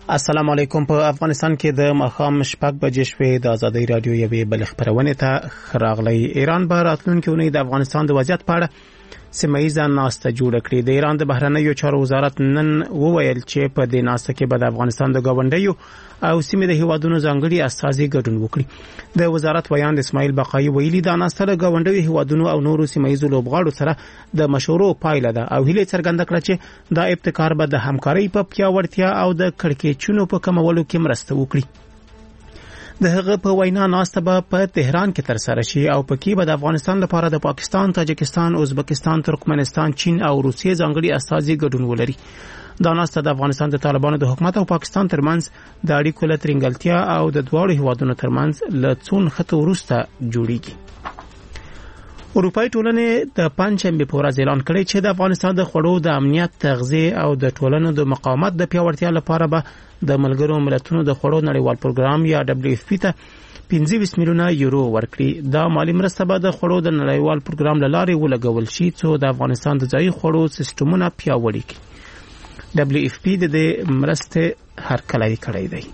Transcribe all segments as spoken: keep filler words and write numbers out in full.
السلام علیکم. په افغانستان کې د ماښام شپږ بجې شوې. د ازادي رادیو یوې بل خبرونه ته راغلی. ایران به راتلونکي اونۍ د افغانستان د وضعیت په اړه سیمه‌ییزه ناسته جوړه کړې. د ایران د بهرنیو چارو وزارت نن وویل چې په دې ناسته کې به د افغانستان د ګاونډیو او سیمې د هیوادونو ځانګړي استازي ګډون وکړي. د وزارت ویاند اسماعیل بقایي ویلي دا ناسته د ګاونډیو هیوادونو او نورو سیمه‌ییزو لوبغاړو سره د مشورو پایله ده او هیله څرګنده کړه چې دا ابتکار به د همکارۍ په پیاوړتیا او د کړکېچونو په کمولو کې مرسته وکړي. د هغه په وینا ناسته به په تهران کې تر سره شي او پکې به د افغانستان لپاره د پاکستان، تاجکستان، ازبکستان، ترکمنستان، چین او روسیې ځانګړي استازي ګډون ولري. دا ناسته د افغانستان د طالبانو د حکومت او پاکستان ترمنځ د اړیکو له ترنګلتیا او د دواړو هیوادونو ترمنځ له څون خطو وروسته جوړیږي. اروپای ټولنې د پنځشنبه په ورځ اعلان کړی چې د افغانستان د خوړو د امنیت، تغذیه او د ټولنو د مقاومت د پیاوړتیا لپاره به د ملګرو ملتونو د خوړو نړیوال پروګرام یا دبليو اف پی ته پنځه ویشت میلیونه یورو ورکړي. دا مالی مرسته به د خوړو د نړیوال پروګرام له لارې ولګول شي چې د افغانستان د ځایي خوړو سیستمونه پیاوړي کړي. دبليو اف پی د دې مرسته هرکلی کړی دی.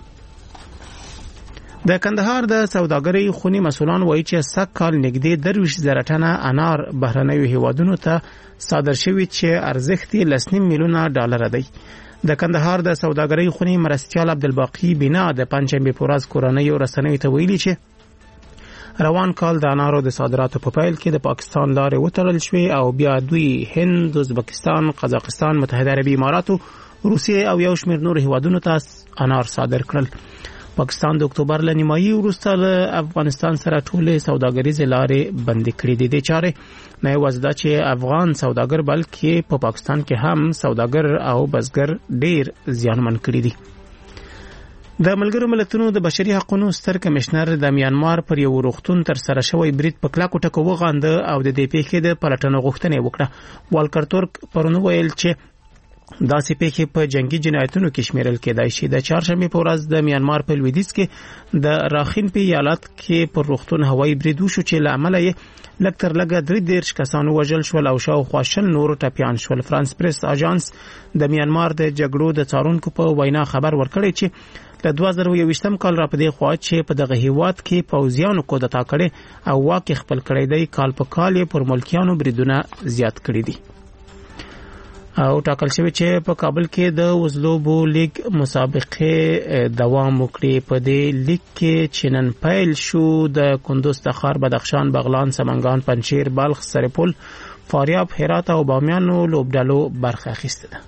د کندهار د سوداګرۍ خونی مسولان وایي چې سږ کال نږدې درویشت زره ټنه انار بهرنیو هیوادونو ته صادر شوي چې ارزښت یې لس نیم میلیونه ډالر دی. د کندهار د سوداګرۍ خونی مرستیال عبدالباقی بنا د پنځشنبه په ورځ کورنیو رسنیو ته ویلي چې روان کال د انارو د صادراتو په پیل کې د پاکستان لارې وتړل شوې او بیا دوی هند، ازبکستان، قزاقستان، متحده عربي اماراتو، روسیې او یو شمېر نور هیوادونو ته انار صادر کړل. پاکستان د اکتوبر له نیمایي وروسته له افغانستان سره ټولې سوداګریزې لارې بندې کړې دي. د چارې نه یوازې دا چې افغان سوداګر بلکې په پاکستان کې هم سوداګر او بزګر ډېر زیانمن کړي دي. د ملګرو ملتونو د بشري حقوقو ستر کمشنر د میانمار پر یو روغتون تر سره شوی برید په کلکو ټکو وغانده او د دې پیښې د پلټنو غوښتنه وکړه. والکر تورک پرون ویل چې داسې پیښې په جنگي جنایتونو کې شمیرل کېدای شي. د چهارشنبه په ورځ د میانمار په لویدیځ کې د راخین په ایالت کې پر روغتون هوایي برید وشو چې له امله یې لږ تر لږه درې دېرش کسان وژل شول او شاوخوا شل نور ټپیان شول. فرانس پریس اژانس د میانمار د جګړو د څارونکو په وینا خبر ورکړی چې له دوه زره یوویشتم کال را پدې خوا چې په دغه هیواد کې پوځیانو کودتا کړي او واک خپل کړی دی، کال په کال یې پر ملکیانو بریدونه زیات کړي دي. او ټاکل شوی چې په کابل کې د وزلوبو لیگ مسابقه دوام وکړي. په دې لیگ کې چې نن پیل شو د کندوز، تخار، بدخشان، بغلان، سمنګان، پنجشیر، بلخ، سرپل، فاریاب، هرات او بامیانو لوبډلو برخه اخیسته ده.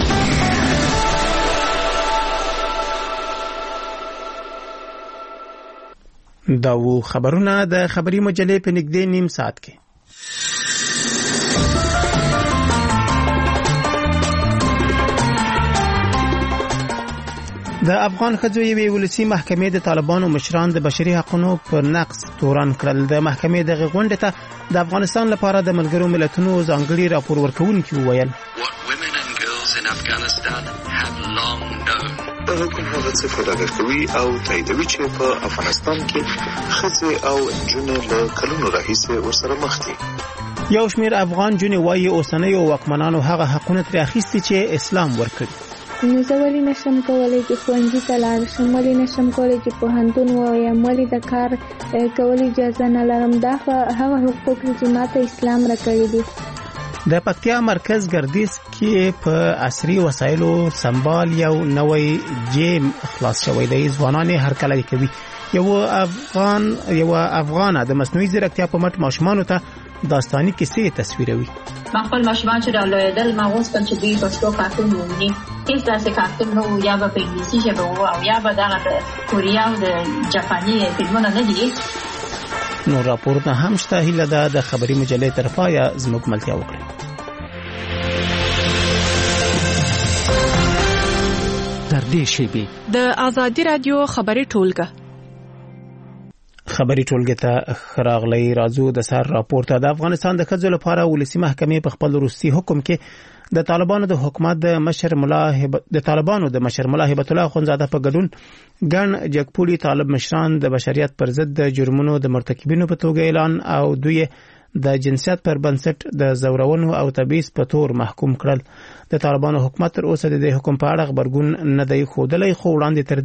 دا و خبرونه د خبري مجلې په نږدې نیم ساعت کې. د افغان ښځو یوې ولسي محکمې د طالبانو مشران د بشري حقوقو پر نقض تورن کړل. د محکمې دغه غونډه ته د افغانستان لپاره د ملګرو ملتونو ځانګړي راپور ورکوونکي وویل د حکومت هغه څه فداګر کوي او تاییدوي چې په افغانستان کې ښځې او نجونې له کلونو راهیسې ورسره مخ دي. یو شمېر افغان جونې وایي اوسنیو واکمنانو هغه حقونه ترې اخیستي چې اسلام ورکړي. نو زه ولې نشم کولی چې ښوونځي ته لاړ شم، ولې نشم کولی چې پوهنتون ووایم، ولې د کار کول اجازه نه لرم؟ دا هغه حقوق چې ماته اسلام راکړي دي. د پکتیا مرکز ګردیز کې په عصري وسایلو سنبال یو نوې جیم خلاص شوی دی. ځوانان هرکلی کوي. یو افغان یو افغانه د مصنوعي ځیرکتیا په مټ ماشومانو ته داستاني کیسې تصویروي. ما خپل ماشومان چې رالوېدل ما غوښتل چې دوی پښتو کارتون وویني. هېڅ داسې کارتون نه و، یا به په انګلیسي ژبه و او یا به دغه د کوریا او د جاپاني فلمونه نه دي. نو راپورونه هم شته. هیله ده د خبري مجلې طرفه یا زموږ ملتیا وکړي. تر دې شیبې د ازادي رادیو خبري ټولګه خبري ټولګه ته خراغلی راځو. د سر راپورته د افغانستان د ښځو لپاره ولسي محکمې په خپل وروستي حکم کې د طالبانو د حکومت د مشر ملا د طالبانو د مشر ملا هبت الله اخونزاده په ګډون ګڼ جګپوړي طالب مشران د بشریت پر ضد د جرمونو د مرتکبینو په توګه اعلان او دوی د جنسیت پر بنسټ د زورونو او تبعیض په تور محکوم کړل. د طالبانو حکومت تر اوسه د حکم په اړه خبرګون نه دی ښودلی، خو وړاندې تر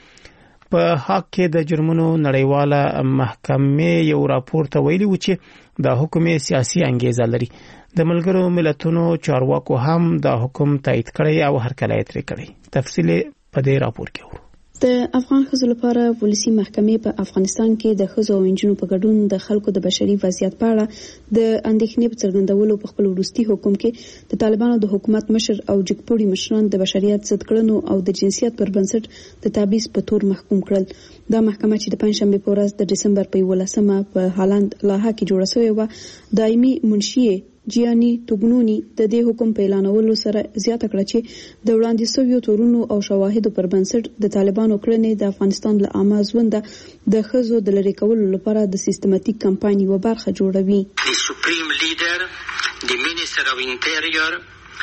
دې په حق کې د جرمونو نړیواله محکمې یو راپور ته ویلي و چې دا حکم سیاسي انګیزه لري. د ملګرو ملتونو چارواکو هم دا حکم تایید کړی او هرکلی ترې کړی. تفصیل په دې راپور کې ورو. د افغان ښځو لپاره پولیسي محکمې په افغانستان کې د ښځو او نجونو په ګډون د خلکو د بشري وضعیت په اړه د اندېښنې په څرګندولو په خپل وروستي حکم کې د طالبانو د حکومت مشر او جګپوړي مشران د بشریت ضد کړنو او د جنسیت پر بنسټ د تبعیض په تور محکوم کړل. دا محکمه چې د پنځشنبه په ورځ د دسمبر په یولسمه په هالند لاهه کې جوړه شوې وه، دایمي منشي جیانی توګنونی د دې حکم په اعلانولو سره زیاته کړه چې د وړاندې شویو تورونو او شواهدو پر بنسټ د طالبانو کړنې د افغانستان له عامه ژوند د ښځو د لرې کولو لپاره د سیستماتیک کمپاین یوه برخه جوړوي. د سپریم لیډر، د منیسټر اف انټیریور،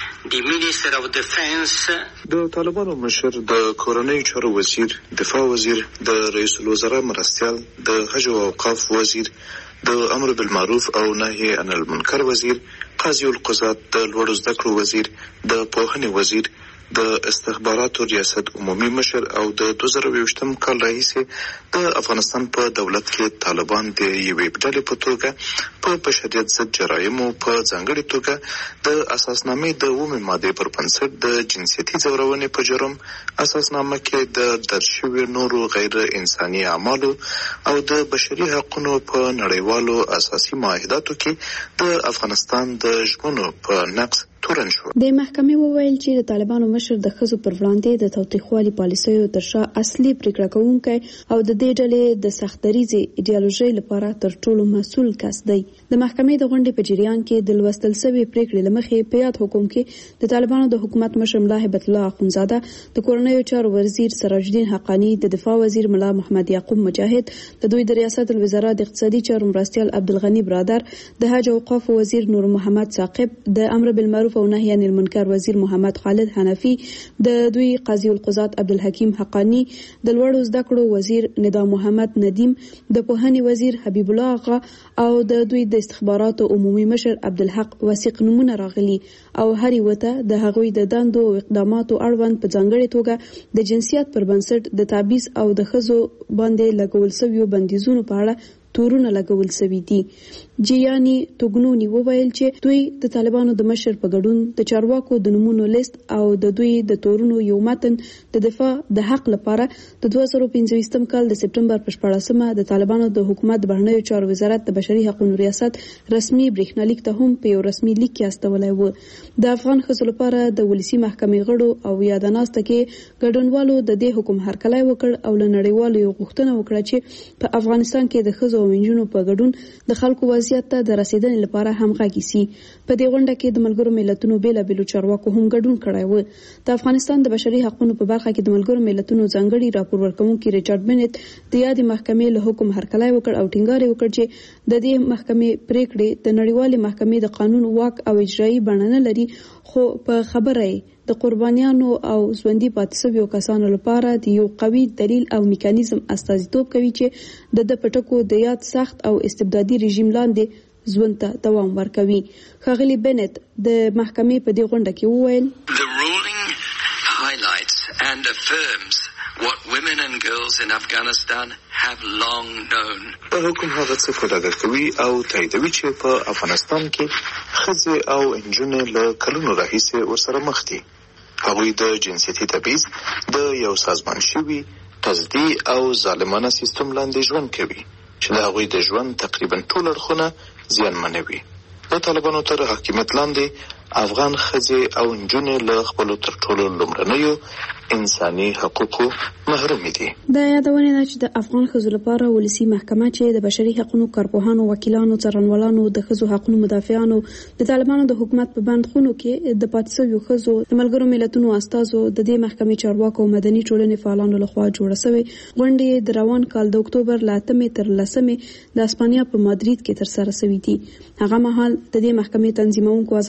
د منیسټر اف ډیفنس، د طالبانو مشر، د کورنۍ چارو وزیر، دفاع وزیر، د رئیس الوزرا مرستیال، د حج او اوقاف وزیر، د امر بالمعروف او نهي عن المنکر وزیر، قاضي القضات، د لوړو زده کړو وزیر، د پوهنې وزیر، د استخباراتو ریاست عمومي مشر او د دوه زره یوویشتم کال راهیسې د افغانستان په دولت کې طالبان د یوې ډلې په توګه په بشریت ضد جرایمو په ځانګړې توګه د اساسنامې د اوومې مادې پر بنسټ د جنسیتي ځورونې په جرم، اساسنامه کې د درج شویو نورو غیر انساني اعمالو او د بشري حقوقو په نړیوالو اساسي معاهداتو کې د افغانستان د ژمنو په نقض تورن شو. د محکمې وویل چې د طالبانو مشر د ښځو پر وړاندې د تاوتریخوالي پالیسیو تر شا اصلي پریکړه کوونکی او د دې ډلې د سختدریځې ایډیالوژۍ لپاره تر ټولو مسؤل کس دی. د محکمې د غونډې په جریان کې د لوستل شوې پریکړې له مخې په یاد حکم کې د طالبانو د حکومت مشر ملا هیبت الله اخونزاده، د کورنیو چارو وزیر سراج الدین حقانی، د دفاع وزیر ملا محمد یعقوب مجاهد، د دوی د ریاست الوزرا د اقتصادي چارو مرستیال عبدالغنی برادر، د حج او اوقاف وزیر نور محمد ثاقب، د امر بالمعروف او نهي عن المنکر وزیر محمد خالد حنفی، د دوی قاضي القضات عبدالحکیم حقانی، د لوړو زده کړو وزیر ندا محمد ندیم، د پوهنې وزیر حبیب الله آغا او د دوی د استخباراتو عمومي مشر عبدالحق وثیق نمونه راغلي او هر یو ته د هغوی د دندو او اقداماتو اړوند په ځانګړې توګه د جنسیت پر بنسټ د تبعیض او د ښځو باندې لګول شویو بندیزونو په اړه تورونه لګول شوي دي. جیانی توګنونی وویل چې دوی د طالبانو د مشر په ګډون د چارواکو د نمونو لیست او د دوی د تورونو یو متن د دفاع د حق لپاره د دوه زره پنځويشتم کال د سپټمبر په شپاړسمه د طالبانو د حکومت د بهرنیو چارو وزارت د بشري حقوقو ریاست رسمي برېښنالیک ته هم په یو رسمي لیک کې استولای و. د افغان ښځو لپاره د ولسی محکمې غړو او یادناسته کې ګډونوالو د دې حکم هرکلی وکړ او له نړیوالو یو غوښتنه وکړه چې په افغانستان کې د ښځو او نجونو په ګډون د خلکو وضعیت ته د رسیدنې لپاره همغږي سي. په دې غونډه کې د ملګرو ملتونو بیلابیلو چارواکو هم ګډون کړی و. د افغانستان د بشري حقوقو په برخه کې د ملګرو ملتونو ځانګړي راپور ورکوونکي ریچارډ بنت د یادې محکمې له حکم هرکلی وکړ او ټینګار وکړ چې د دې محکمې پریکړې د نړیوالې محکمې د قانون واک او اجرایي بڼه نه لري، خو په خبره د قربانیانو او ژوندي پاتې شویو کسانو لپاره د یو قوي دلیل او میکانیزم استازیتوب کوي چې د د پټکو د یاد سخت او استبدادي رژیم لاندې ژوند ته دوام ورکوي. ښاغلي بنت د محکمې په دې غونډه کې وویل The ruling highlights and affirms what women and girls in Afghanistan have long known. په حکم هغه څه فداګر کوي او تاییدوي چې په افغانستان کې ښځې او نجونې له کلونو راهیسې ورسره مخ دي. هغوی د جنسیتي تبعیض د یو سازمان شوي تصدي او ظالمانه سیستم لاندې ژوند کوي چې د هغوی د ژوند تقریبا ټول اړخونه زیانمنوي. د طالبانو تر حاکمیت لاندې افغان ښځې او نجونې له خپلو تر ټولو لومړنیو انساني حقوقو محرومې دي. دا یادونه ده چې د افغان ښځو لپاره ولسی محکمه چې د بشري حقوقو کارپوهانو، وکیلانو، څارنوالانو، د ښځو حقوقو مدافعانو، د طالبانو د حکومت په بندخونو کې د پاتې شویو ښځو د ملګرو ملتونو استازو، د دې محکمې چارواکو او مدني ټولنې فعالانو لخوا جوړه شوې غونډې د روان کال د اکتوبر له اتمې تر لسمې د اسپانیا په مادرید کې ترسره شوې دي. هغه مهال د دې محکمې تنظیمونکو ازادي رادیو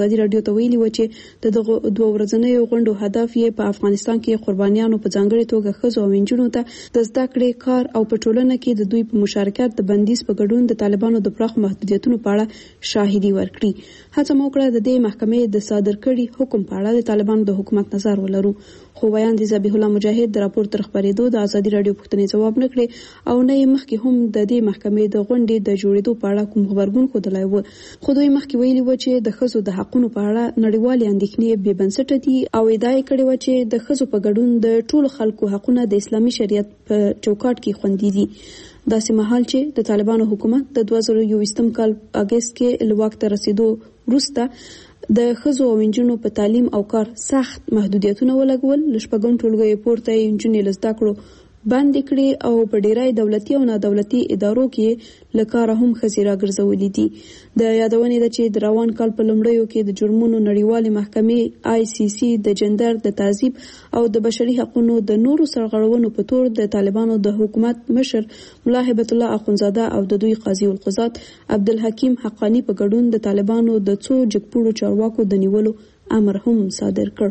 ورته ویلي و چې د دغه دوه ورځنیو غونډو هدف یې په افغانستان کې قربانیانو په ځانګړې توګه ښځو او نجونو ته د زده کړې، کار او په ټولنه کې د دوی په مشارکت د بندیز په ګډون د طالبانو د پراخ محدودیتونو په اړه شاهدي ورکړي. هڅه مو کړه د دې محکمې د صادر کړي حکم په اړه د طالبانو د حکومت نظر ولرو، خو ویاندې ذبیح الله مجاهد د راپور تر خپرېدو د ازادي راډیو پوښتنې ځواب نه کړې او نه یې مخکې هم د دې محکمې د غونډې د جوړېدو په اړه کوم غبرګون ښودلی و. خو دوی مخکې ویلي و چې د ښځو د حقونو په اړه نړیوالې اندېښنې بې بنسټه دي او ادعا یې کړې وه چې د ښځو په ګډون د ټولو خلکو حقونه د اسلامي شریعت په چوکاټ کې خوندي دي. داسې مهال چې د طالبانو حکومت د دوه زره یوویشتم کال اګست کې له واک ته رسېدو وروسته د ښځو او نجونو په تعلیم او کار سخت محدودیتونه ولګول، له شپږم ټولګیو پورته یې نجونې له زده کړو بندې کړې او په ډیری دولتي او نادولتي ادارو کې له کاره هم ښځې راګرځولې دي. د یادونې ده چې د روان کال په لومړیو کې د جرمونو نړیوالې محکمې آی سی سی د جندر د تعذیب او د بشري حقوقو د نورو سرغړونو په تور د طالبانو د حکومت مشر ملا هبت الله اخونزاده او د دوی قاضي القضات عبدالحکیم حقانی په ګډون د طالبانو د څو جګپوړو چارواکو د نیولو امر هم صادر کړ.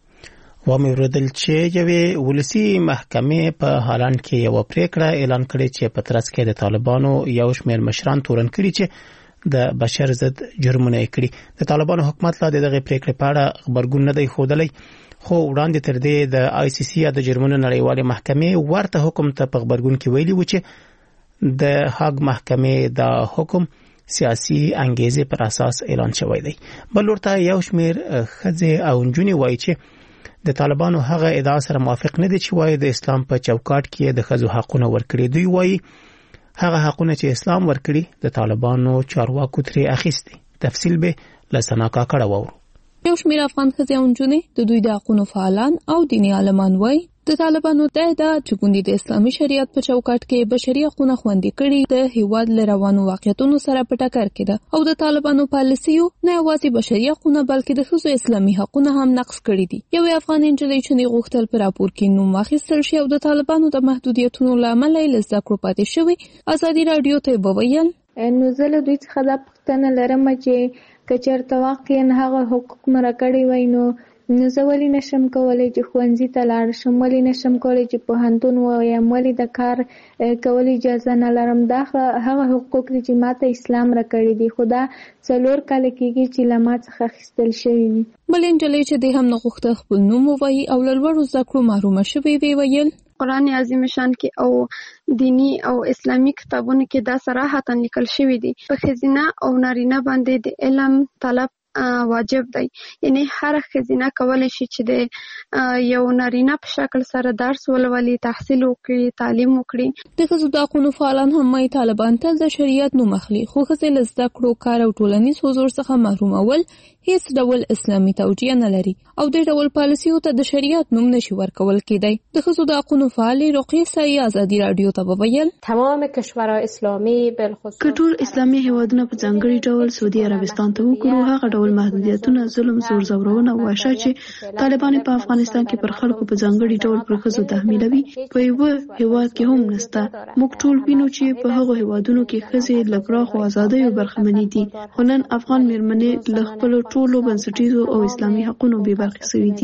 ومې اوریدل چې یوې ولسي محکمې په هالند کې یوه پریکړه اعلان کړې چې په ترڅ کې د طالبانو یو شمېر مشران تورن کړي چې د بشر ضد جرمونه یې کړي. د طالبانو حکومت لا د دغې پریکړې په اړه غبرګون نه دی ښودلی، خو وړاندې تر دې د آی سی سی یا د جرمونو نړیوالې محکمې ورته حکم ته په غبرګون کې ویلي و چې د هاګ محکمې دا حکم سیاسي انګیزې پر اساس اعلان شوی دی. بل ورته یو شمېر ښځې او نجونې وایي چې د طالبانو هغه ادعا سره موافق نه دي چې وایي د اسلام په چوکاټ کې د ښځو حقونه ورکړي. دوی وایي هغه حقونه چې اسلام ورکړي د طالبانو چارواکو ترې اخیستي. تفصیل به له ثنا کاکړه واورو. یو شمېر افغان ښځې او نجونې د دوی د حقونو فعالان او دیني عالمان وایي د طالبانو د ادعا چې ګوندې د اسلامي شریعت په چوکاټ کې بشري حقونه خوندي کړي د هیواد له روانو واقعیتونو سره په ټکر کې ده او د طالبانو پالیسیو نه یوازې بشري حقونه بلکې د ښځو اسلامي حقونه هم نقض کړي دي. یوې افغان نجلۍ چې غوښتل په راپور کې نوم واخیستل شي او د طالبانو د محدودیتونو له امله یې له زده کړو پاتې شوې ازادي راډیو ته وویل نو زه له دوی څخه دا پوښتنه لرم چې که چېرته واقعا هغه حقوق مراعات کړي وای نو نو زه ولې نشم کولی چې ښوونځي ته لاړ شم، ولې نشم کولی چې پوهنتون ووایم، ولې د کار کول اجازه نه لرم. دا هغه حقوق دي چې ماته اسلام راکړي دي، خو دا څلور کاله کېږي چې له ما څخه اخیستل شوي دي. بلې نجلۍ چې دی هم نه غوښته خپل نوم ووایي او له لوړو زده کړو محرومه شوې وې ویل قرآن عظیم شان کې او دینی او اسلامی کتابونو کې دا صراحتاً لیکل شوی دی په ښځینه او نارینه باندې د علم طلب واجب دی. یعنی هر ښځینه کولی شي چې د یو نارینه په شکل سره درس ولولي، تحصیل وکړي، تعلیم وکړي. د ښځو د حقونو فعالان هم وايي طالبان تل د شریعت نوم اخلي، خو ښځې له زده کړو، کار او ټولنیز حضور څخه محرومول هیڅ ډول اسلامي توجیه نه لري او د ډول پالیسیو ته د شریعت نوم نشي ورکول کېدی. د ښځو د حقونو فعالې رقیې سایي ازادي راډیو ته وویل تمام کشورهای اسلامي بالخصوص که ټول اسلامي هیوادونه په ځانګړي ډول سعودي عربستان ته وګورو، هغه ډول محدودیتونه، ظلم، زور زورونه او وحشت چې طالبان په افغانستان کې پر خلکو په ځانګړي ډول پر ښځو تحمیلوي په یو هیواد کې هم نشته. موږ ټول وینو چې په هغو هیوادونو کې ښځې له پراخو ازادیو برخمنې دي، خو نن افغان میرمنې له خپلو ټولو بنسټیزو او اسلامي حقونو بې برخې شوي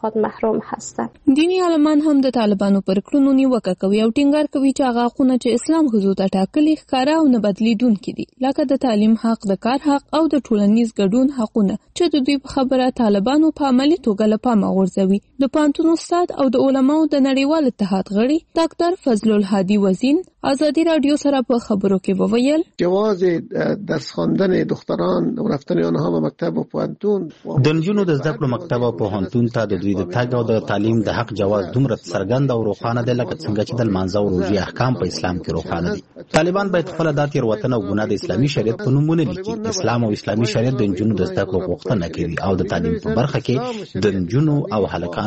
دي. دیني عالمان هم د طالبانو پر کړنو نیوکه کوي او ټینګار کوي چې هغه حقونه چې اسلام ښځو ته ټاکلي ښکاره او نه بدلیدونکي دي، لکه د تعلیم حق، د کار حق او د ټولنیز ګډون حقونه چې د دوی په خبره طالبانو په عملي توګه له پامه غورځوي. د پوهنتون استاد او د علماو د نړیوال اتحاد غړي ډاکټر فضل الهادي وزین ازادي راډیو سره په خبرو کې وویل جواز درس خواندن دختران او رفتن آنها به مکتب و پوهنتون د نجونو د زده کړو مکتب او پوهنتون ته د دوی د تګ او د تعلیم د حق جواز دومره څرګند او روښانه دی لکه څنګه چې د لمانځه او روژې احکام په اسلام کې روښانه دي. طالبان باید خپله دا تېروتنه او ګناه د اسلامي شریعت په نوم ونه لیکي. اسلام او اسلامي شریعت د نجونو د زده کړو غوښتنه کوي او د تعلیم په برخه کې د نجونو او هلکانو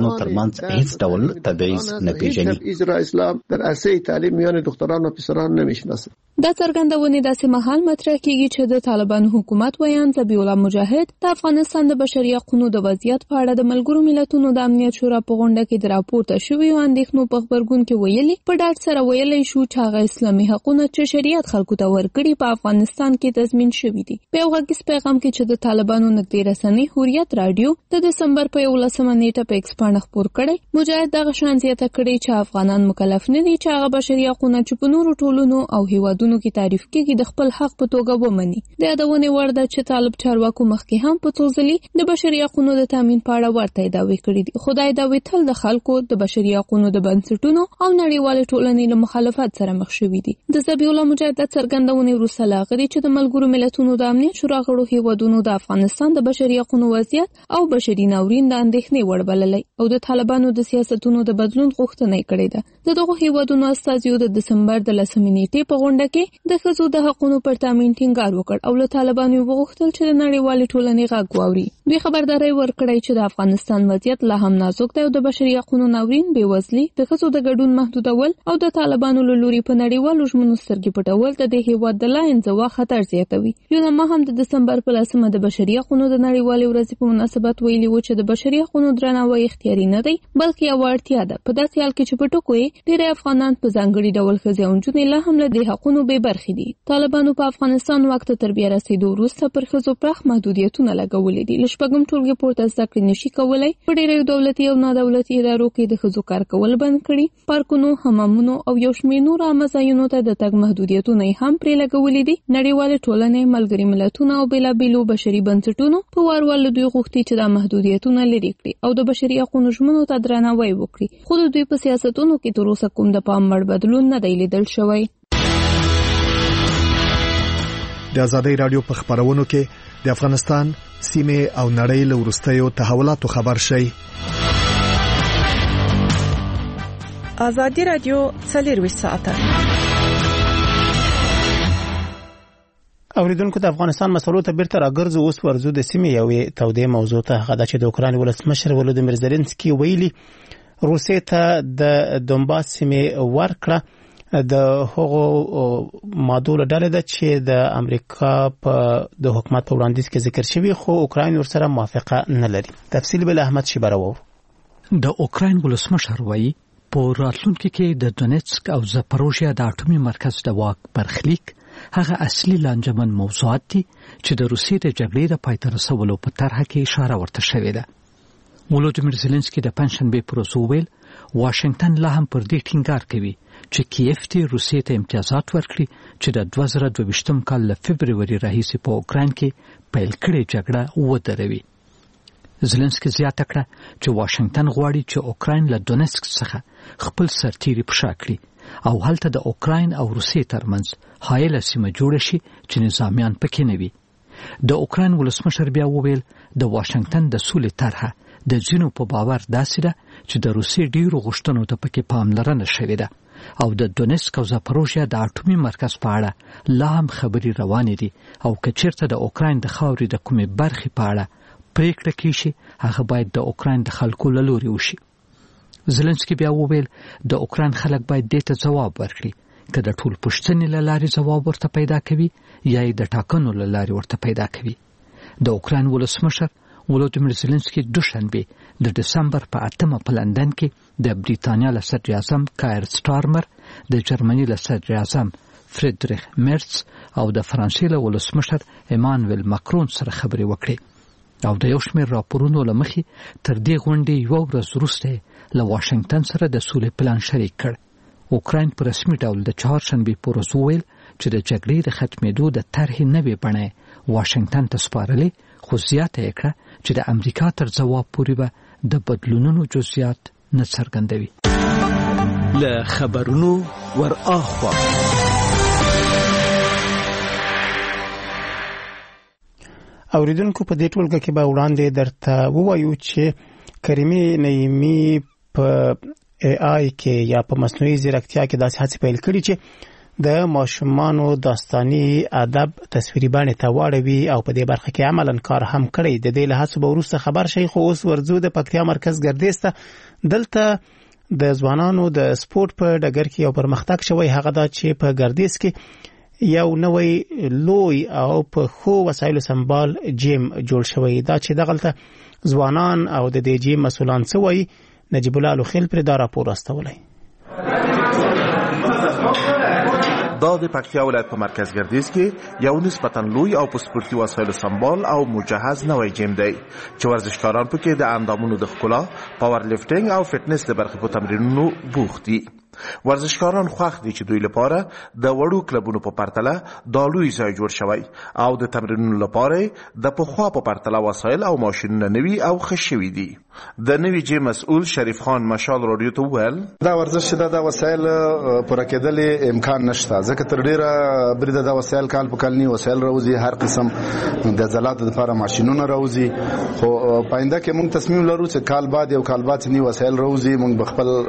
دخترانو ترمنځ هیڅ ډول تبعیض نه پیژني. اسلام در عرصه تعلیم میان دختران و پسران نمیشناسه. دا څرګندونه داسې مهال مطرح کیږي چې د طالبانو حکومت ویان ذبیح الله مجاهد د افغانستان د بشري حقوقو د وضعیت په اړه د ملګرو ملتونو د امنیت شورا په غونډه کې د راپورته شویو اندېښنو په خبرګون کې ویلي په ډاډ سره ویلي شو چې هغه اسلامي حقوقونه چې شریعت خلکو ته ورکړي په افغانستان کې تضمین شوي دي. په یو غږیز پیغام کې چې د طالبانو نږدې رسنۍ حریت رادیو د دسمبر په یولسمه نیټه په ایکس باندې خبر کړی، مجاهد دغه شان زیاته کړې چې افغانان مکلف نه دي چې هغه بشري حقوقونه چې په نورو ټولنو او هیوادونو کې تعریف کیږي د خپل حق په توګه ومني. د یادونې وړ ده چې طالب چارواکو مخکې هم په څو ځلې د بشري حقوقو د تامین په اړه ورته دعوی کړې دي. خدای دا ویل د خلکو د بشري حقوقو د بنسټونو او نړیوال ټولنې له مخالفت سره مخ شوي دي. د ذبیح الله مجاهد د څرګندونې وروسته لاغري چې د ملګرو ملتونو د امنیت شورا غړو هیوادونو د افغانستان د بشري حقوقو وضعیت او بشري ناورین د اندېښنې وړ بللی او د طالبانو د سیاستونو د بدلون غوښتنه کړې ده. د دغه هیوادونو استازیو د دسمبر د لسمې نیټې په غونډه کې د ښځو د حقوقو پر تامین ټینګار وکړ او له طالبانو وغوښتل چې د نړیوالې ټولنې غږ واوري. دوی خبرداري ورکړې چې د افغانستان وضعیت لا هم نازک دی او د بشري حقوقو ناورین، بېوزلي، د ښځو د ګډون محدودول او د طالبانو له لوري په نړیوالو ژمنو سترګې پټول د دې هیواد د لا انزوا خطر زیاتوي. یونما هم د دسمبر په لسمه د بشري حقوقو د نړیوالې ورځې په مناسبت ویلي و چې د بشري حقوقو درناوی اختیاري نه دی بلکې یوه اړتیا ده. په داسې حال کې چې په ټکو یې ډېری افغانان په ځانګړي ډول ښځې او نجونې لا هم له دې حقونو بې برخې دي. طالبانو په افغانستان واک ته تر بیا رسېدو وروسته پر ښځو پراخ محدودیتونه لګولي دي. له شپږم ټولګي پورته زده کړې نشي کولی. په ډېرو دولتي او نادولتي ادارو کې د ښځو کار کول بند کړي. پارکونو، حمامونو او یو شمېر نور عامه ځایونو ته د تګ محدودیتونه یې هم پرې لګولي دي. نړیوالې ټولنې، ملګري ملتونه او بېلابېلو بشري بنسټونو په وار وار له دوی غوښتي چې دا محدودیتونه لرې کړي او د بشري حقوقو ژمنو ته درناوی وکړي. خو د دوی په سیاستونو کې تر اوسه کوم د پام وړ بدلون نه دی لیدل شوی. د آزادۍ رادیو په خبرونو کې د افغانستان سیمه او نړۍ له وروستیو تحولاتو خبر شي. آزادۍ رادیو څلور ساعته. اوریدونکو د افغانستان مسلو ته بیرته راګرځو. اوس ورزو د سیمې یوې تودې موضوع ته هغه چې د اوکراین ولسمشر ولودیمیر زيلنسکي ویلي روسیې ته د دونباس سیمه ورکړه د هغو مادول ډلې ده چې د امریکا په د حکومت په وړاندیز کې ذکر شوی خو اوکراین ورسره موافقه نه لري. تفصیل بل احمد شیبرو. د اوکراین ولسمشر وایي په راتلونکي کې د دونیتسک او زاپروژیا د اټومي مرکز د واک برخلیک هغه اصلي لانجمن موضوعات دي چې د روسیې د جګړې د پای ته رسولو په طرحه کې اشاره ورته شوې ده. ولودیمیر زيلنسکي د پنځشنبه پر ورځ ویل واشنگټن لا هم پر دې ټینګار کوي چې کیف ته روسیې ته امتیازات ورکړي چې د دوه زره دوه ویشتم کال له فبرवरी راهیسې په اوکراین کې پیل کړې جګړه ودروي. زيلنسکي زیاته کړه چې واشنگټن غواړي چې اوکراین له دونیتسک څخه خپل سرتیري پښا کړي او هلته د اوکراین او روسیې ترمنځ حایله سیمه جوړه شي چې نظامیان پکې نه وي. د اوکراین ولسمشر بیا وویل د واشنگټن د سولې طرحه د ځینو په باور داسې ده چې د روسیې ډیرو غوښتنو ته پکې پاملرنه شوې ده او د دونیتسک او زاپروژیا د اټومي مرکز په اړه لا هم خبرې روانې دي او که چیرته د اوکراین د خاورې د کومې برخې په اړه پریکړه کیشي هغه باید د اوکراین د خلکو له لوري وشي. زيلنسکي بیا وویل د اوکراین خلک باید دې ته ځواب ورکړي که د ټول پوښتنې له لارې ځواب ورته پیدا کوي یا یې د ټاکنو له لارې ورته پیدا کوي. د اوکراین ولسمشر ولودیمیر زيلنسکي دوشنبه د دسمبر په اتمه په لندن کې د بریتانیا له صدر اعظم کایر سټارمر، د جرمني له صدر اعظم فریدریخ مرتز او د فرانسې له ولسمشر ایمانوئل ماکرون سره خبرې وکړې او د یو شمېر راپورونو له مخې تر دې غونډې یو ورځ وروسته له واشنگټن سره د سولې پلان شریک کړ. اوکراین په رسمي ډول د چهارشنبه په ورځ وویل چې د جګړې د ختمېدو د طرحې نوې بڼه واشنگټن ته سپارلې، خو زیاته یې کړه چې د امریکا تر ځواب پورې به د بدلونونو جزئیات نه څرګندوي. له خبرونو ور اخوا اوریدونکو په دې ټولګه کې به وړاندې درته ووایو چې کریمي نعیمي په ای آی کې یا په مصنوعي ځیرکتیا کې داسې هڅې پیل کړي چې د ماشومانو داستاني ادب تصویري بڼې ته واړوي او په دې برخه کې عملاً کار هم کړی. د دې له هڅو به وروسته خبر شي. خو اوس ورځو د پکتیا مرکز ګردیز ته. دلته د ځوانانو د سپورت په ډګر کې یو پرمختګ شوی، هغه دا چې په ګردیز کې یو نوی لوی او په خو وسایلو سمبال جیم جوړ شوی. دا چې دغلته ځوانان او د دې جیم مسؤلان څه وایي، نجیب الله لوخیل پر دا راپور استولی. دا د پکتیا ولایت په مرکز ګردیز کې یو نسبتاً لوی او په سپورتي وسایلو سمبال او مجهز نوی جیم دی چې ورزشکاران پکې د اندامونو د ښکلا، پاور لیفټینګ او فټنس د برخې په تمرینونو بوخت دي. ورزشکاران خوښ دي چې دوی لپاره د وړو کلبونو په پرتله دا لوی ځای جوړ شوی او د تمرینونو لپاره د پخوا په پرتله وسایل او ماشینونه نوي او ښه شوي دي. د نوي جیم مسؤل شریف خان مشال رادیو ته وویل دا ورزش چې دا د وسایل پوره کېدل امکان نشته، ځکه تر ډیره بریده دا وسایل کال په کال نی وسایل راوځي، هر قسم د زلاتو لپاره ماشینونه راوځي. خو پاینده کې موږ تصمیم لرو چې کال بعد یو کال بعد نی وسایل راوځي، موږ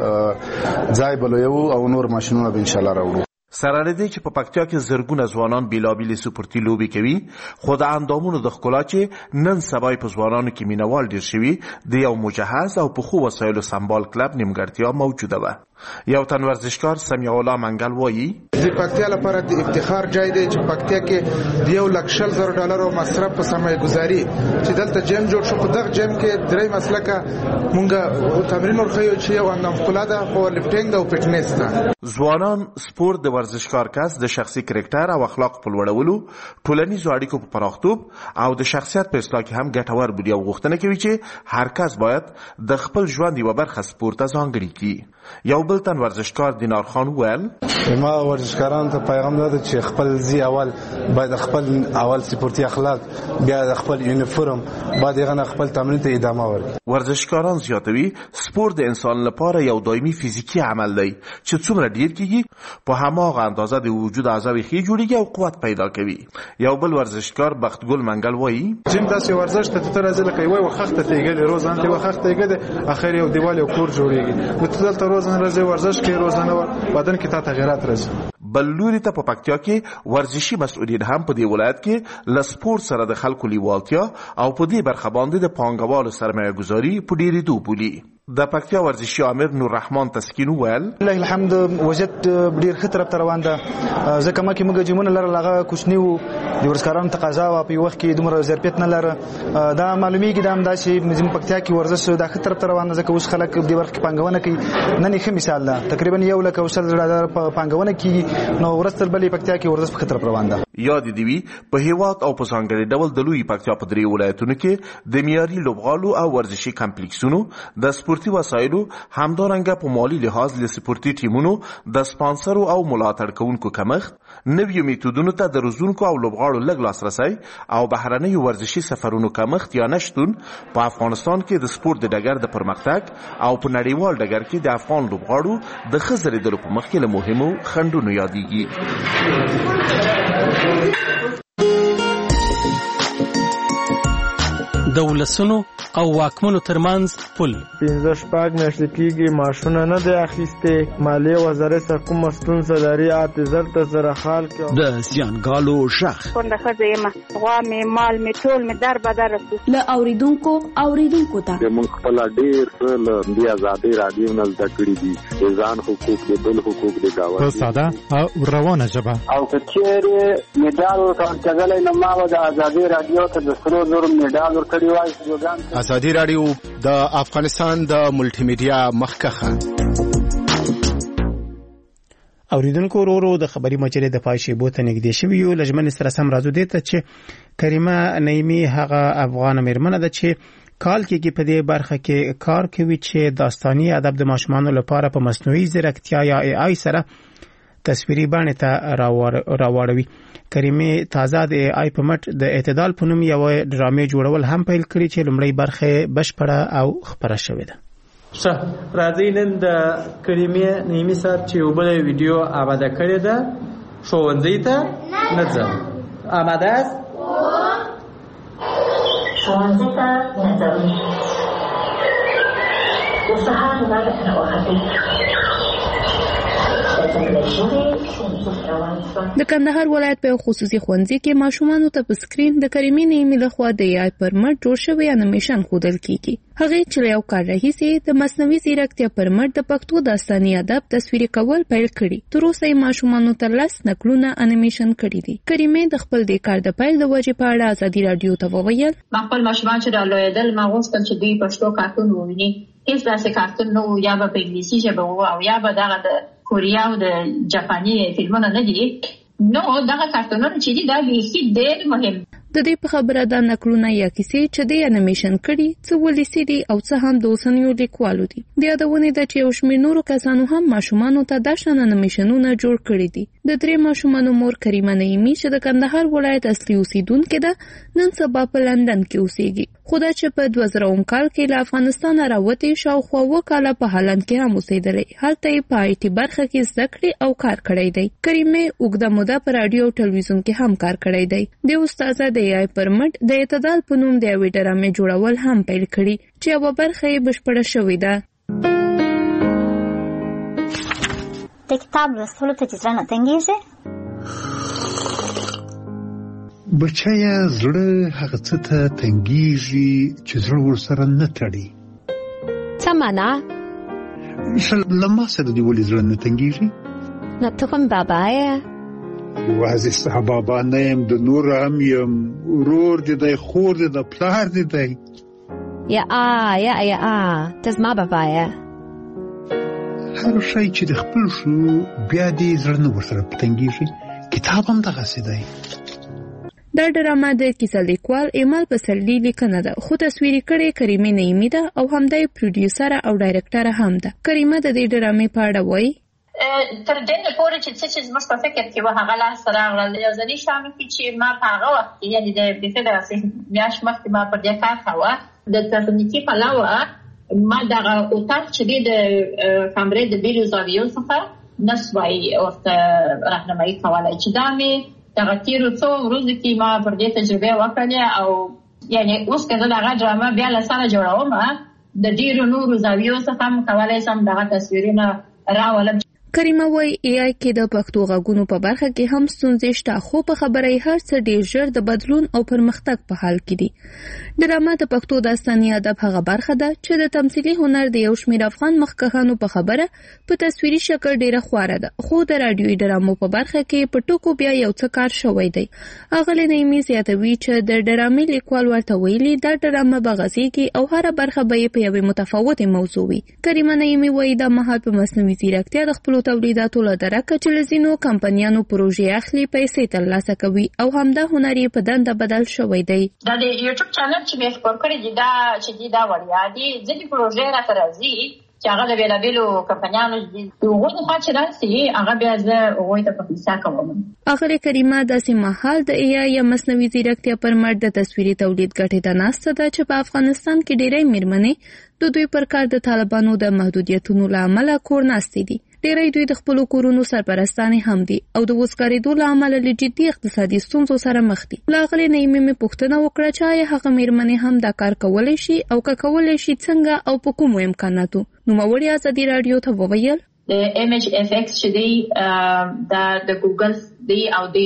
بخپل ځای یو او نور ماشینونه به ان شاء الله راوړو. سره لدی چې په پکتیا کې زرګونه ځوانان بیلابیل سپورتي لوبي کوي، خو د اندامونو د ښکلا چې نن سبا په ځوانانو کې مینوال ډیر شوي، د یو مجهز او په خو وسایلو سمبال کلب نیمګړتیا موجوده ده. یو تن ورزشکار سمیع الله منګل وایي د پکتیا لپاره د افتخار جای دی چې پکتیا کې د یو لک شل زره ډالرو مصرف په سرمایه گذاري چې دلته جیم جوړ شو. په دغه جیم کې درې مسلکه مونږه تمرین ورخیو چې یو اندام ښکلا ده، پاور لیفټینګ او فټنس ده. ځوانان سپورت د ورزشکار کس د شخصي کرکټر او اخلاق په لوړولو، ټولنیزو اړیکو په پراختوب او د شخصیت په اصلاح کې هم ګټور بولي او غوښتنه کوي چې هر کس باید د خپل ژوند یوه برخه سپورت ته ځانګړې کړي. یو بل تن ورزشکار دینار خان وویل ما ورزشکارانو ته پیغام ده چې خپل ځي اول باید خپل اول سپورتي اخلاق، بیا د خپل یونیفورم، بعد یې خپل تمرین ته ادامه ورکړي. ورزشکاران زیاتوي سپورت د انسان لپاره یو دایمي فزیکی عمل دی چې څومره ډیر کیږي په هماغه اندازه د وجود اعضاوې ښې جوړیږي او قوت پیدا کوي. یو بل ورزشکار بختګل منګل وایي جیم داسې ورزش ته تر ازل کوي وای وخت ته یګل روزانه ته وخت ته یګل اخر یو دیوال یو کور جوړیږي. نو ته دلته روزانه راځي ورزش کوي، روزانه بدن کې تا تغیرات راځي. بل لوري ته په پکتیا کې ورزشي مسؤلین هم په دې ولایت کې له سپورت سره د خلکو لیوالتیا او په دې برخه باندې د پانګوالو سرمایه گذاري په ډېرېدو بولي. د پکتیا ورزشي امیر نور رحمان تسکین ویل الله الحمد وجد ډیر ښه طرف ته روان ده، ځکه مکه موږ جمونه لرل هغه کوچنی وو، د ورزشکارانو تقاضا و په وخت کې دومره ظرفیت نه لره. دا معلومیږي دا هم دا چې زموږ پکتیا کې ورزش دا ښه طرف ته روان ده، ځکه اوس خلک د برخه کې پانګونه کوي. نن ښه مثال ده، تقریبا یو لک او سل ډالر پانګونه کوي، نو ورستل بلې پکتیا کې ورزش په طرف روان ده. یاد دی وی په هیواد او په ځانګړي ډول د لوی پکتیا په درې ولایتونو کې د معیاري لوبغالو او ورزشي کمپلیکسونو د سپورتي وسایلو همدارنګه په مالی لحاظ له سپورتي ټیمونو د سپانسرو او ملاتړ کوونکو کمښت، نویو میتودونو ته د روزونکو او لوبغاړو لږ لاسرسی او بهرنیو ورزشي سفرونو کمښت یا نشتون په افغانستان کې د سپورت د ډګر د پرمختګ او په نړیوال ډګر کې د افغان لوبغاړو د ښه ځلېدلو په مخ کې له مهمو خنډونو یادېږي. د ولسونو او واکمنو ترمنځ پل پنځه شپږ میاشتې کېږي معاشونه نه دی اخیستې، مالیې وزارت سره کومه ستونزه لري، اته زر ته زره خال کې د زیانګالو شخ کونډه ښځه یم، غوا مې مال مې ټول مې در بدر رسي. له اوریدونکو اوریدونکو ته موږ خپل ډېر څه له دې ازادۍ راډیو نه زده کړي دي، د ځان حقوق د بل حقوق د ګاونډي په ساده او روانه ژبه. او که چېرې مډال ورکول کېدلی نو ما به د ازادۍ راډیو ته د سرو زرو مډال ورکړی وای. ازادي راډیو د افغانستان د ملټي میډیا مخکخه. اوریدونکو ورو د خبري مجلې د پای بوته نږدې شوی یو لجمن سره سم راځو دي ته چې کریمه نعیمي هغه افغان مېرمنه ده چې کال کې په دې برخه کې کار کوي چې داستاني ادب د ماشومانو لپاره په مصنوعي ځیرکتیا یا ای آی سره تصویري بڼې ته راوړوي. کریمه تازه د ای آی په مټ د اعتدال په نوم یو ډرامې جوړول هم پیل کړی چې لومړی برخه بشپړه او خبره شوې ده. ښه راځي نن د کریمه نعیمي صاحب چې یو بل ویډیو آماده کړې ده ښوونځي ته نه ځم. آماده است؟ ښوونځي ته نه ځم. د سهار لمر راوختی. د د کندهار ولایت په خصوصي ښوونځي کې ماشومانو ته په سکرین د کریمې نیمې لخوا د ای آی پر مټ جوړ شوی انیمیشن ښودل کیږي. هغه چې یو کال راهیسې د مصنوعي ځیرکتیا پر مټ د پښتو داستاني ادب تصویري کول پیل کړي. تر اوسه یې ماشومانو ته لس نقلونه انیمیشن کړي دي. کریمې د خپل د کار د پیل د وجې په اړه ازادي رادیو ته وویل: ما خپل ماشومان چې رالویدل ما غوښتل چې دوی پښتو کارتون وویني. هیڅ داسې کارتون نه و، یا به په انګلیسي ژبه و او یا به دغه د کوریا او د جاپاني فلمونه نه دي. نو دغه کارتونونه چې دي دا بیخي ډېر مهم. د دې په خبره دا نقلونه یا کیسې چې د انیمیشن کړي څه ولیسي دي او څه هم د اوسنیو لیکوالو دي. د یادونه ده چې یو شمېر نورو کسانو هم ماشومانو ته دا شان انیمیشنونه جوړ کړي دي. د درې ماشومانو مور کریمه نعیمي چې د کندهار ولایت اصلي اوسیدونکې ده، نن سبا په لندن کې اوسېږي. خو دا چې په دوه زره اووه کال کې له افغانستان راوتې شاوخوا اووه کاله په هالند کې هم اوسېدلې. هلته یې په آی ټي برخه کې زده کړې او کار کړی دی. کریمې اوږده موده په راډیو او ټلویزیون کې هم کار کړی دی. د استاده د ای آی پر مټ د اعتدال په نوم د یوې ډرامې جوړول هم پیل کړي چې یوه برخه یې بشپړه شوې ده. د کتاب لوستلو ته چې زړه نه تنګېږي؟ بچیه، زړه هغه څه ته تنګېږي چې زړه ورسره نه تړي. څه معنا؟ له ما سره دې ولې زړه نه تنګېږي؟ نو ته کوم بابا یې؟ یوازې ستا بابا نه یم، د نور هم یم. ورور دې دی، خور دې ده، پلار دې دی. یا آ یا یا آ ته زما بابا یې. هر شی چې د خپل شو بیا دې زړه نه ورسره تنګېږي. کتاب هم دغسې دی. دا ډرامه د کیسه لیکوال ایمل پسرلي لیکنه ده، خو تصویري کړې کریمې نعیمي ده او همدا یې پروډیوسره او ډایرکټره هم ده. کریمه د دې ډرامې په اړه وایي: تر دې نه پورې چې څه چې زموږ په فکر کې و هغه لاسته راغلل. یو ځلې شامل کې چې ما په هغه وخت کې یعنې د بیخي داسې میاشت مخکې ما پر دې کار کاوه، د تخنیکي پلوه ما دغه اتاق چې دی د کامرې د بیلو زاویو څخه نسوای ورته راهنمایي کولی چې دا مې دغه تیرو څو ورځو کې ما پر دې تجربه وکړې او یعنې اوس که زه دغه ډرامه بیا له سره جوړوم د ډېرو نورو زاویو څخه هم کولی شم دغه تصویرونه راولم. کریمه وایي ای آی کې د پښتو غږونو په برخه کې هم ستونزې شته، خو په خبره یې هر څه ډېر ژر د بدلون او پرمختګ په حال کې دي. ډرامه د پښتو داستاني ادب هغه برخه ده چې د تمثیلي هنر د یو شمېر افغان مخکښانو په خبره په تصویري شکل ډېره خواره ده، خو د راډیوي ډرامو په برخه کې په ټکو بیا یو څه کار شوی دی. اغلې نعیمي زیاتوي چې د ډرامې لیکوال ورته ویلي دا ډرامه به غځېږي او هره برخه به یې په یوې متفاوتې موضوع وي. کریمه نعیمي وایي دا مهال په مصنوعي ځیرکتیا د خپلو تولیداتو له درکه چې له ځینو کمپنیانو پروژې اخلي، پیسې ترلاسه کوي او همدا هنر یې په دنده بدل شوی دی. دا د یوټیوب چینل چې مې خپور کړی دی دا چې دی دا وړیا دي، ځینې پروژې راته راځي چې هغه د بېلابېلو کمپنیانو دي. د هغوی لخوا چې راسي هغه بیا زه هغوی ته په پیسه کوم. اخر کریمه داسې مهال د ای آی یا مصنوعي ځیرکتیا پر مټ د تصویري تولید ګټې ته ناسته ده چې په افغانستان کې ډېری مېرمنې د دوی پر کار د طالبانو د محدودیتونو له امله کور ناستې دي. ډېری دوی د خپلو کورونو سرپرستانې هم دي او د وسکارېدو له امله له جدي اقتصادي ستونزو سره مخ دي. له هغې نعیمې مې پوښتنه وکړه چې آیا هغه مېرمنې هم دا کار کولی شي او که کولی شي څنګه او په کومو امکاناتو. نوموړې ازادي راډیو ته وویل: د ایمیج اف ایکس چې دی دا د ګوګل دی او دی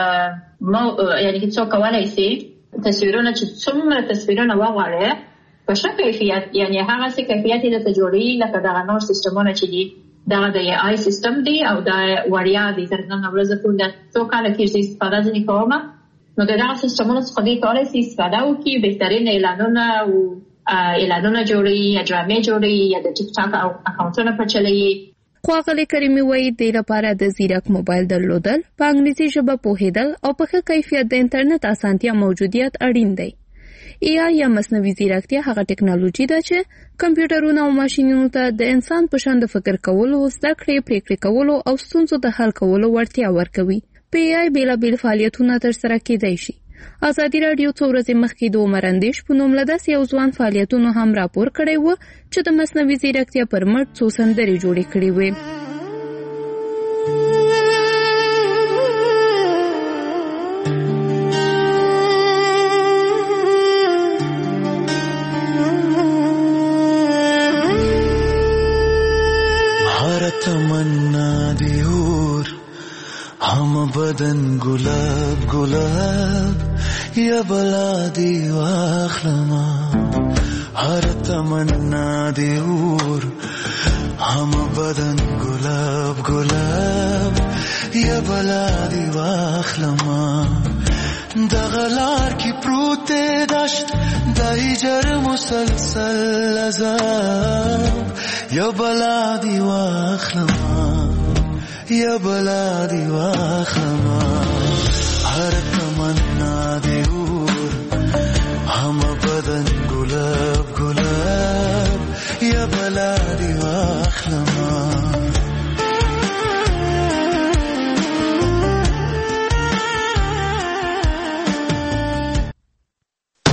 یعنې چې څوک کولی شي تصویرونه چې څومره تصویرونه وغواړي په ښه کیفیت، یعنې هغسې کیفیت یې درته جوړوي لکه دغه نور سیسټمونه چې دي. دا د ای آی سیستم دی او دا وړیا دی. تر نن ورځې پورې د څو کاله کېږي استفاده ځینې کومه، نو د دغه سیستمونو څخه دوی کولی شي استفاده وکړي، بهترین اعلانونه او اعلانونه جوړوي یا ډرامې جوړوي یا د ټیک ټاک اکاونټونه پچلوي. خو اغلې کریمې وایي دې لپاره د ځیرک موبایل درلودل، په انګلیسي ژبه پوهېدل او په ښه کیفیت د انټرنیټ اسانتیا موجودیت اړین دی. ای آی یا مصنوعي ځیرکتیا هغه ټکنالوژي ده چې کمپیوټرونو او ماشینونو ته د انسان په شان د فکر کولو، زده کړې، پریکړې کولو او ستونزو د حل کولو وړتیا ورکوي. په ای آی بېلابېل فعالیتونه ترسره کېدای شي. ازادي راډیو څو ورځې مخکې د عمر اندیش په نوم له داسې یو ځوان فعالیتونو هم راپور کړی و چې د مصنوعي ځیرکتیا پر مټ څو سندرې جوړې کړې وې. तमन्ना दियो بدن گلاب گلاب یا بلادی واخلما هر تمنا دیور هم بدن گلاب گلاب یا بلادی واخلما دغلار کی پروت داشت دای جر مسلسل عذاب یا بلادی واخلما یا بلادی واخلما هر تمنا دیور